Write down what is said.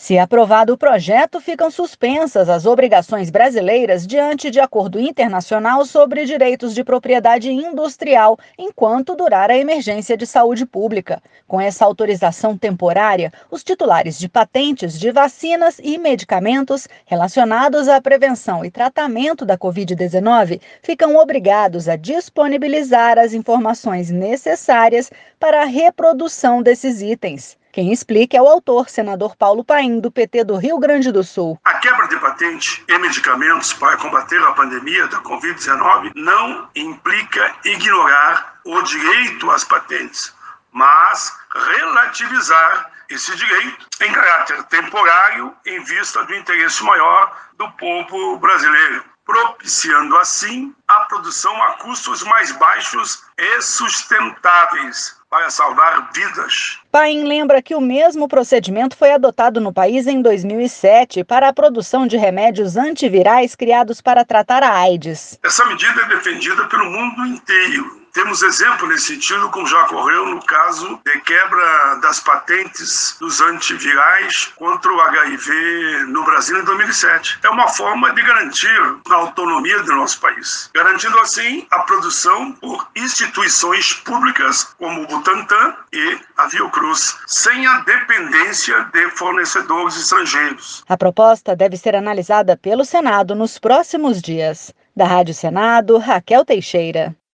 Se aprovado o projeto, ficam suspensas as obrigações brasileiras diante de acordo internacional sobre direitos de propriedade industrial, enquanto durar a emergência de saúde pública. Com essa autorização temporária, os titulares de patentes de vacinas e medicamentos relacionados à prevenção e tratamento da Covid-19 ficam obrigados a disponibilizar as informações necessárias para a reprodução desses itens. Quem explica é o autor, senador Paulo Paim, do PT do Rio Grande do Sul. A quebra de patente em medicamentos para combater a pandemia da Covid-19 não implica ignorar o direito às patentes, mas relativizar esse direito em caráter temporário em vista do interesse maior do povo brasileiro, propiciando assim a produção a custos mais baixos e sustentáveis para salvar vidas. Paim lembra que o mesmo procedimento foi adotado no país em 2007 para a produção de remédios antivirais criados para tratar a AIDS. Essa medida é defendida pelo mundo inteiro. Temos exemplo nesse sentido, como já ocorreu no caso de quebra das patentes dos antivirais contra o HIV no Brasil em 2007. É uma forma de garantir a autonomia do nosso país, garantindo assim a produção por instituições públicas como o Butantan e a Fiocruz, sem a dependência de fornecedores estrangeiros. A proposta deve ser analisada pelo Senado nos próximos dias. Da Rádio Senado, Raquel Teixeira.